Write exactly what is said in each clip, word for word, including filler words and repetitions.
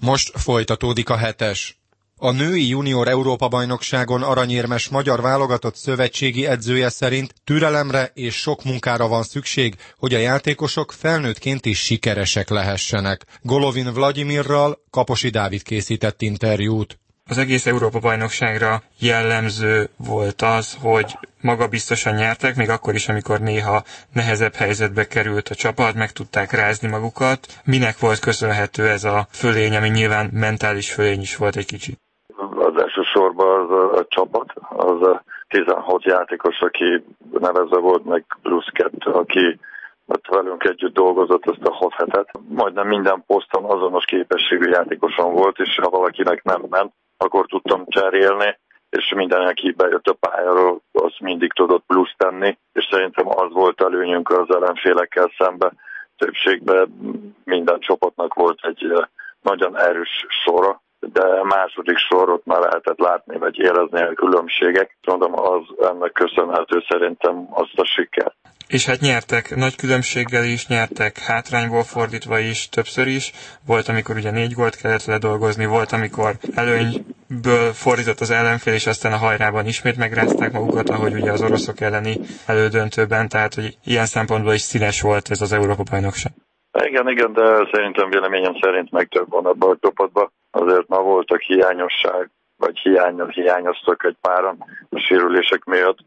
Most folytatódik a hetes. A női junior Európa-bajnokságon aranyérmes magyar válogatott szövetségi edzője szerint türelemre és sok munkára van szükség, hogy a játékosok felnőttként is sikeresek lehessenek. Golovin Vlagyimirral Kaposi Dávid készített interjút. Az egész Európa-bajnokságra jellemző volt az, hogy magabiztosan nyertek, még akkor is, amikor néha nehezebb helyzetbe került a csapat, meg tudták rázni magukat. Minek volt köszönhető ez a fölény, ami nyilván mentális fölény is volt egy kicsit? Az elsősorban az a, a csapat, az a tizenhat játékos, aki nevezve volt, meg plusz kettő, aki ott velünk együtt dolgozott ezt a hat hetet. Majdnem minden poszton azonos képességű játékoson volt, és ha valakinek nem ment, akkor tudtam cserélni, és minden, aki bejött a pályáról, az mindig tudott plusz tenni, és szerintem az volt előnyünk az ellenfélekkel szembe. Többségben minden csapatnak volt egy nagyon erős sora, de második sorot már lehetett látni, vagy érezni a különbségek. Mondom, az ennek köszönhető szerintem azt a siker. És hát nyertek nagy különbséggel is, nyertek hátrányból fordítva is, többször is. Volt, amikor ugye négy gólt kellett ledolgozni, volt, amikor előnyből fordított az ellenfél, és aztán a hajrában ismét megrázták magukat, ahogy ugye az oroszok elleni elődöntőben, tehát hogy ilyen szempontból is színes volt ez az Európa-bajnokság. Igen, igen, de szerintem véleményem szerint meg több van abban a csapatban. Azért ma voltak hiányosság, vagy hiányon hiányoztak egy páran a sérülések miatt.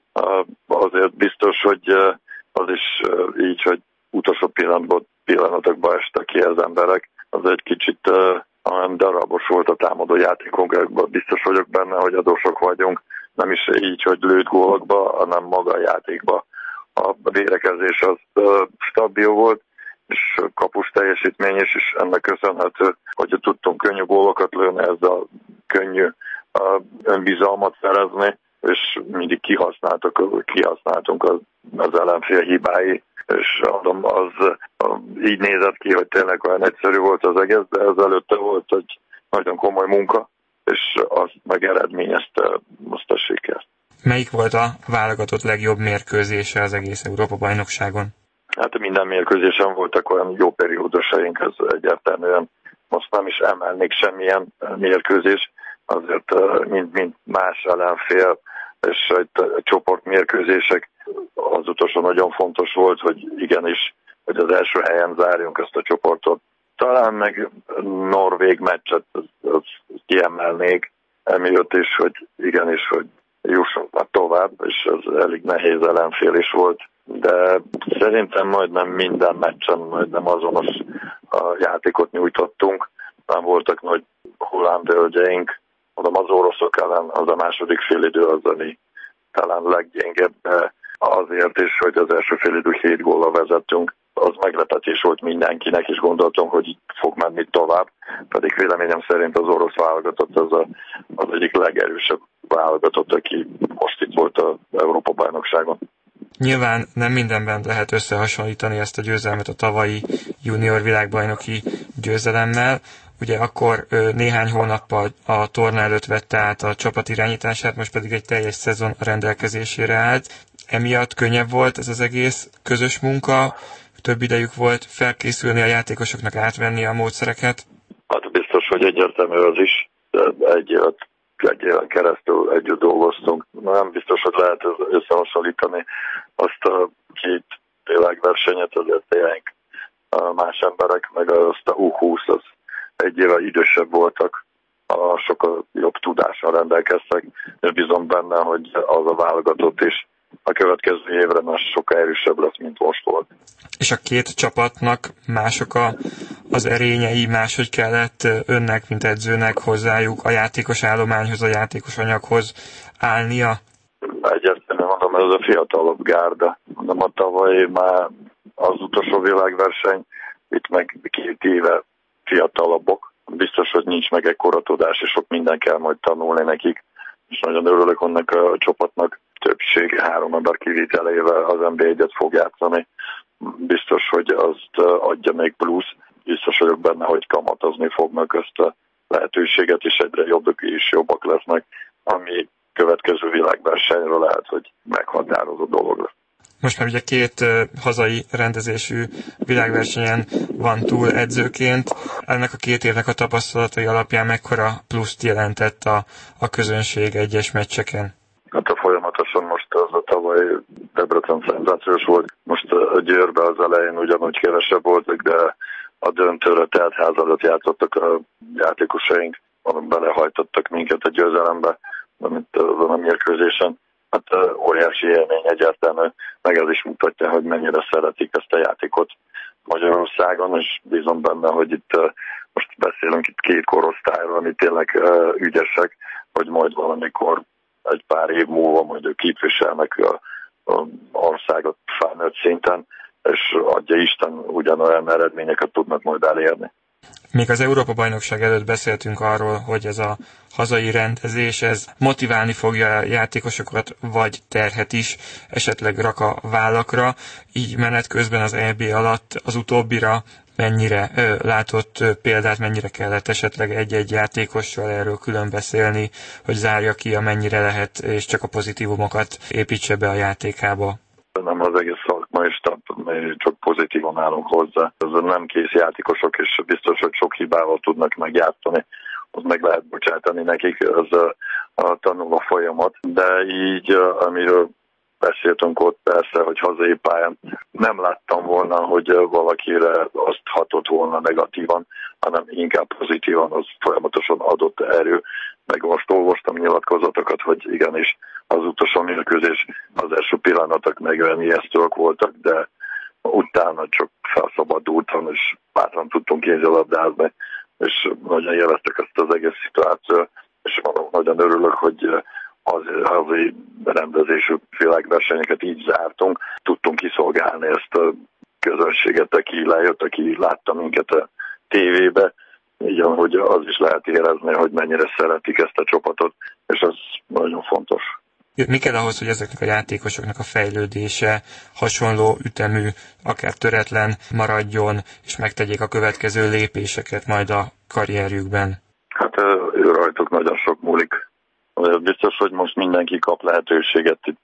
Azért biztos, hogy az is így, hogy utolsó pillanatban, pillanatokban estek ki az emberek. Az egy kicsit olyan darabos volt a támadó játékunkban. Biztos vagyok benne, hogy adósok vagyunk. Nem is így, hogy lőtt gólokba, hanem maga a játékba. A védekezés az stabil volt, és kapus teljesítmény is, és ennek köszönhető, hogy tudtunk könnyű gólokat lőni, ezzel könnyű önbizalmat szerezni, és mindig kihasználtuk, kihasználtunk az, az ellenfél hibái, és adom, az így nézett ki, hogy tényleg olyan egyszerű volt az egész, de ez előtte volt egy nagyon komoly munka, és az meg eredményezte azt a sikert. Melyik volt a válogatott legjobb mérkőzése az egész Európa-bajnokságon? Hát minden mérkőzésen voltak olyan jó periódusaink, ez egyáltalán most nem is emelnék semmilyen mérkőzés, azért mint, mint más ellenfél, és egy csoportmérkőzések az utolsó nagyon fontos volt, hogy igenis, hogy az első helyen zárjunk ezt a csoportot. Talán meg norvég meccset az, az kiemelnék, emiatt is, hogy igenis, hogy jussunk már tovább, és az elég nehéz ellenfél is volt. De szerintem majdnem minden meccsen majdnem azonos a játékot nyújtottunk. Nem voltak nagy hullámvölgyeink. Mondom, az oroszok ellen az a második félidő az, ami talán leggyengebb, de azért is, hogy az első félidő hét góllal vezettünk, az meglepetés volt mindenkinek, és gondoltam, hogy fog menni tovább. Pedig véleményem szerint az orosz válogatott az, a, az egyik legerősebb válogatott, aki most itt volt az Európa-bajnokságon. Nyilván nem mindenben lehet összehasonlítani ezt a győzelmet a tavalyi junior világbajnoki győzelemmel. Ugye akkor néhány hónappal a torna előtt vette át a csapat irányítását, most pedig egy teljes szezon a rendelkezésére állt. Emiatt könnyebb volt ez az egész közös munka, több idejük volt felkészülni a játékosoknak, átvenni a módszereket? Hát biztos, hogy egyértelmű az is. Egy évet, egy éven keresztül együtt dolgoztunk. Nem biztos, hogy lehet összehasonlítani azt a két világversenyet, azért tényleg más emberek, meg azt a U húsz, az egy éve idősebb voltak, a sokkal jobb tudással rendelkeztek, és bízom benne, hogy az a válogatott is a következő évre már sokkal erősebb lesz, mint most volt. És a két csapatnak mások a, az erényei, máshogy kellett önnek, mint edzőnek hozzájuk a játékos állományhoz, a játékos anyaghoz állnia? Egyértelműen mondom, ez a fiatalabb gárda. Mondom, a tavaly már az utolsó világverseny, itt meg két éve fiatalabbok. Biztos, hogy nincs meg ekkora tudás, és sok minden kell majd tanulni nekik. És nagyon örülök annak a csapatnak, többség három ember kivételével az en bé egyet fog játszani. Biztos, hogy azt adja még plusz. Biztos vagyok benne, hogy kamatozni fognak ezt a lehetőséget, és egyre jobbak és jobbak lesznek, ami következő világversenyről lehet, hogy meghatározó dolog lesz. Most már ugye két uh, hazai rendezésű világversenyen van túl edzőként. Ennek a két évnek a tapasztalatai alapján mekkora pluszt jelentett a, a közönség egyes meccseken? Hát a folyamatosan most az a tavaly Debrecen szenzációs volt. Most a Győrbe az elején ugyanúgy kevesebb voltak, de a döntőre telt ház előtt játszottak a játékosaink, belehajtottak minket a győzelembe, amit azon a mérkőzésen. Hát óriási élmény egyáltalán, meg ez is mutatja, hogy mennyire szeretik ezt a játékot Magyarországon, és bízom benne, hogy itt most beszélünk itt két korosztályról, ami tényleg ügyesek, hogy majd valamikor egy pár év múlva majd képviselnek a, a országot felnőtt szinten, és adja Isten ugyanolyan eredményeket tudnak majd elérni. Még az Európa-bajnokság előtt beszéltünk arról, hogy ez a hazai rendezés, ez motiválni fogja a játékosokat, vagy terhet is, esetleg rak a vállakra, így menet közben az é bé alatt az utóbbira mennyire ö, látott ö, példát, mennyire kellett esetleg egy-egy játékossal erről külön beszélni, hogy zárja ki, amennyire lehet, és csak a pozitívumokat építse be a játékába. Nem az egész szakmai stáb, csak pozitívan állunk hozzá. Ez nem kész játékosok, és biztos, hogy sok hibával tudnak megjátszani. Az meg lehet bocsátani nekik, ez a, a tanuló folyamat. De így, amiről beszéltünk ott persze, hogy hazai pályán nem láttam volna, hogy valakire azt hatott volna negatívan, hanem inkább pozitívan, az folyamatosan adott erő. Meg most olvastam nyilatkozatokat, hogy igenis az utolsó mérkőzés az első pillanatok meg olyan ijesztőek voltak, de utána csak felszabadultam, és bátran tudtunk kézilabdázni, és nagyon élveztek ezt az egész szituációt, és mondom, nagyon örülök, hogy az hazai rendezésű világversenyeket így zártunk, tudtunk kiszolgálni ezt a közönséget, aki lejött, aki látta minket a tévébe, így hogy az is lehet érezni, hogy mennyire szeretik ezt a csapatot, és ez nagyon fontos. Mi kell ahhoz, hogy ezeknek a játékosoknak a fejlődése hasonló ütemű, akár töretlen maradjon, és megtegyék a következő lépéseket majd a karrierjükben? Hát ő rajtuk nagyon sok múlik. Biztos, hogy most mindenki kap lehetőséget itt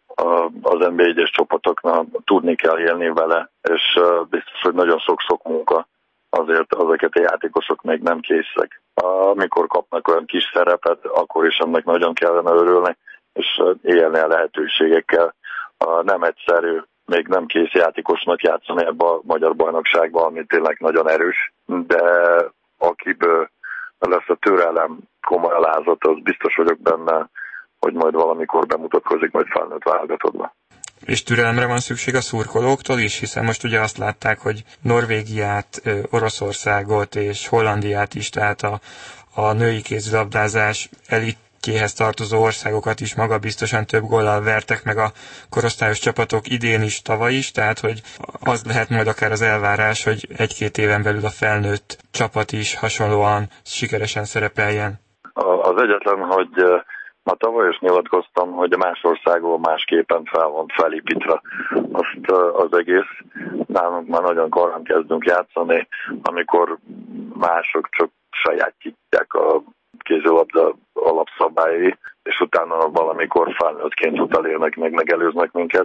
az en bé egyes csapatoknak, tudni kell élni vele, és biztos, hogy nagyon sok-sok munka, azért ezeket a játékosok még nem készek. Amikor kapnak olyan kis szerepet, akkor is ennek nagyon kellene örülni, és élni a lehetőségekkel. Nem egyszerű, még nem kész játékosnak játszani ebbe a magyar bajnokságban, ami tényleg nagyon erős, de akiből lesz a türelem, komoly alázat, az biztos vagyok benne, hogy majd valamikor bemutatkozik, majd felnőtt válogatottba. És türelemre van szükség a szurkolóktól is, hiszen most ugye azt látták, hogy Norvégiát, Oroszországot és Hollandiát is, tehát a, a női kézilabdázás elitjéhez tartozó országokat is magabiztosan több góllal vertek meg a korosztályos csapatok idén is, tavaly is, tehát hogy az lehet majd akár az elvárás, hogy egy-két éven belül a felnőtt csapat is hasonlóan sikeresen szerepeljen. Az egyetlen, hogy ma tavaly is nyilatkoztam, hogy a más országból másképpen fel van felépítve azt az egész. Nálunk már nagyon korán kezdünk játszani, amikor mások csak sajátítják a kézilabda alapszabályai, és utána valamikor felnőttként utolérnek, meg megelőznek minket.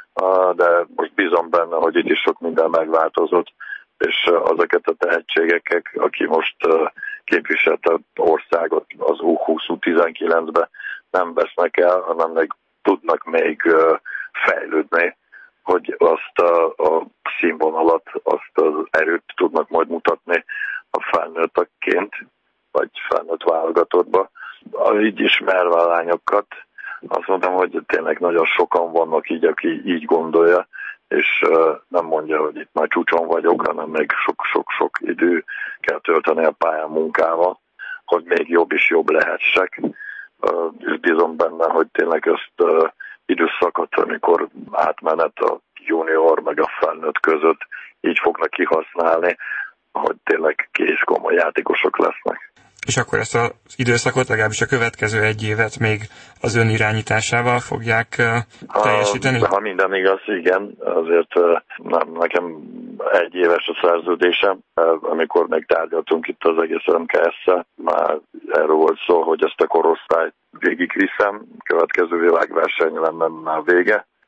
De most bízom benne, hogy itt is sok minden megváltozott, és azeket a tehetségeket, aki most képviselte országot az U húsz U tizenkilencbe, nem vesznek el, hanem meg tudnak még fejlődni, hogy azt a, a színvonalat, azt az erőt tudnak majd mutatni a felnőttekként, vagy felnőtt válogatottba. Így ismerve a lányokat, azt mondom, hogy tényleg nagyon sokan vannak így, aki így gondolja, és nem mondja, hogy itt már csúcson vagyok, hanem még sok-sok-sok idő kell tölteni a pályán munkával, hogy még jobb és jobb lehessek. És bízom benne, hogy tényleg ezt időszakot, amikor átmenet a junior meg a felnőtt között így fognak kihasználni, hogy tényleg kész komoly játékosok lesznek. És akkor ezt az időszakot, legalábbis a következő egy évet még az ön irányításával fogják uh, teljesíteni? Ha, ha minden igaz, igen. Azért uh, nem, nekem egy éves a szerződésem. Uh, amikor megtárgyaltunk itt az egész em ká es-szel, már erről volt szó, hogy ezt a korosztályt végigviszem. Következő világverseny lenne már vége.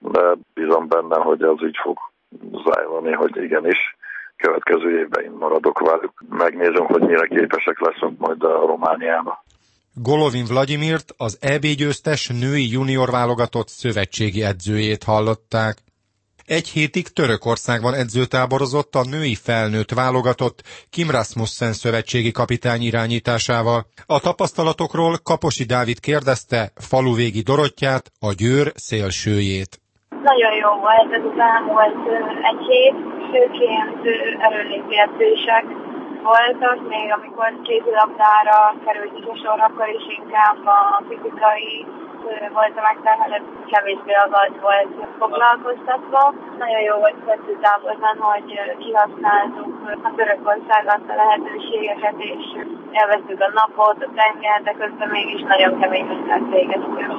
de bízom benne, hogy az így fog zajlani, hogy igenis. Következő évben én maradok velük. Megnézem, hogy mire képesek leszünk majd a Romániában. Golovin Vladimirt, az é bé győztes női junior válogatott szövetségi edzőjét hallották. Egy hétig Törökországban edzőtáborozott a női felnőtt válogatott Kim Rasmussen szövetségi kapitány irányításával. A tapasztalatokról Kaposi Dávid kérdezte Faluvégi Dorottyát, a Győr szélsőjét. Nagyon jó volt ez az elmúlt egy hét, főként erőléti edzések voltak, még amikor kézilabdára került a sor, akkor is inkább a fizikai volt a megterhelő, kevésbé a gaz volt foglalkoztatva. Nagyon jó volt edzőtáborban, hogy kihasználtuk a Törökország adta lehetőségeket, és elvesztük a napot, a tenger, de közben mégis nagyon kemény munkát végeztünk.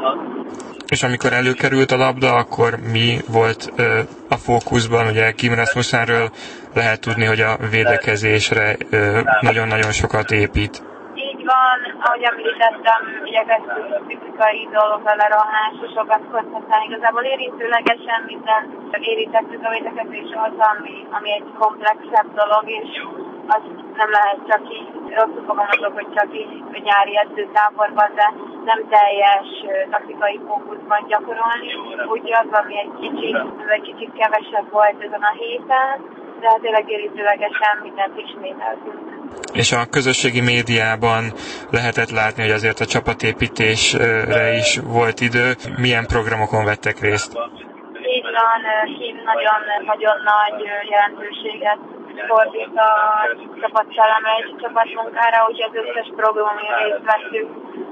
És amikor előkerült a labda, akkor mi volt ö, a fókuszban? Ugye Kim Rasmussenről lehet tudni, hogy a védekezésre ö, nagyon-nagyon sokat épít. Így van, ahogy említettem, igyekeztünk a fizikai dolgokra lerohanásra sokat koncentrálni. Igazából érintőlegesen minden érintettük a védekezés az, ami, ami egy komplexebb dolog, és az nem lehet csak így, rosszul fogalmazok, hogy csak így a nyári edzőtáborban, de nem teljes taktikai fókuszban gyakorolni. Úgyhogy az, ami egy kicsit, egy kicsit kevesebb volt ezen a héten, de hát tényleg érintőlegesen mindent ismételtünk. És a közösségi médiában lehetett látni, hogy azért a csapatépítésre is volt idő. Milyen programokon vettek részt? Így van, Kim nagyon-nagyon nagy jelentőséget fordít a csapatszelleme és a csapatmunkára, úgyhogy az összes program, amin részt vettük,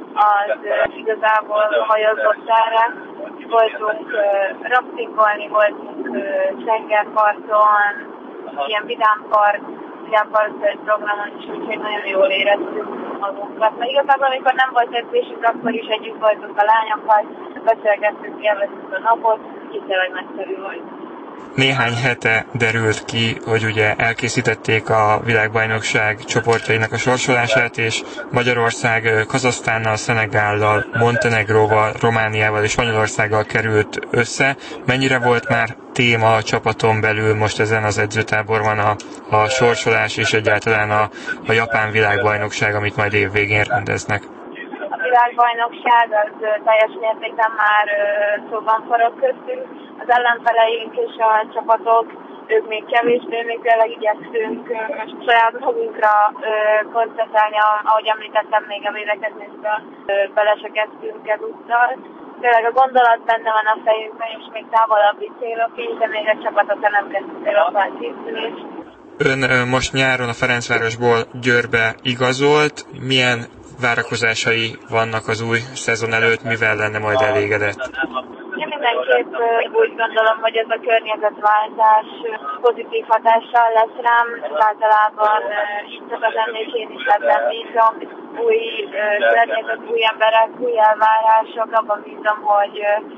az igazából hajazott erre. Voltunk raftingolni, voltunk tengerparton, ilyen vidámpark, vidámpark programon is, úgyhogy nagyon jól éreztük magunkat. Mert igazából, amikor nem volt edzésünk, akkor is együtt voltunk a lányokkal, beszélgettünk, élveztük a napot, hiszen, hogy nagyszerű volt. Néhány hete derült ki, hogy ugye elkészítették a világbajnokság csoportjainak a sorsolását, és Magyarország Kazahsztánnal, Szenegállal, Montenegróval, Romániával és Spanyolországgal került össze. Mennyire volt már téma a csapaton belül most ezen az edzőtáborban a, a sorsolás és egyáltalán a, a japán világbajnokság, amit majd év végén rendeznek? A világbajnokság az teljes mértékben már szóban forog köztünk. Az ellenfeleink és a csapatok, ők még kevésbé, még tényleg igyekszünk saját magunkra koncentrálni, ahogy említettem, még a védekezésbe belesekedtünk ezúttal. Tényleg a gondolat benne van a fejünkben, és még távolabbi célok is, de még a csapatokkal nem kezdtük el a felkészülést. Ön most nyáron a Ferencvárosból Győrbe igazolt. Milyen várakozásai vannak az új szezon előtt, mivel lenne majd elégedett? Én mindenképp úgy gondolom, hogy ez a környezetváltás pozitív hatással lesz rám. Általában így szokott lenni, és én is ebben bízom. Új környezet, új emberek, új elvárások, abban bízom, hogy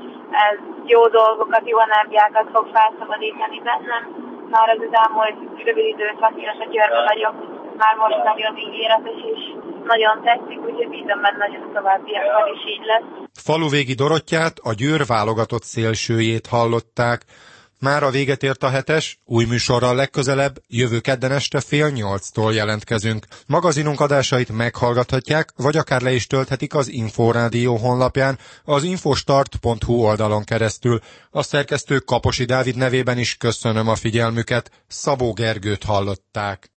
ez jó dolgokat, jó energiákat fog felszabadítani bennem. Már az az elmúlt rövid időszak, és a Győrben vagyok, már most nagyon ígéretes is. Nagyon tetszik, úgyhogy bízom benne, hogy a továbbiakban is így lesz. Faluvégi Dorottyát, a Győr válogatott szélsőjét hallották. Mára véget ért a hetes, új műsorral legközelebb, jövő kedden este fél nyolctól jelentkezünk. Magazinunk adásait meghallgathatják, vagy akár le is tölthetik az Inforádió honlapján, az infostart pont hu oldalon keresztül. A szerkesztő Kaposi Dávid nevében is köszönöm a figyelmüket, Szabó Gergőt hallották.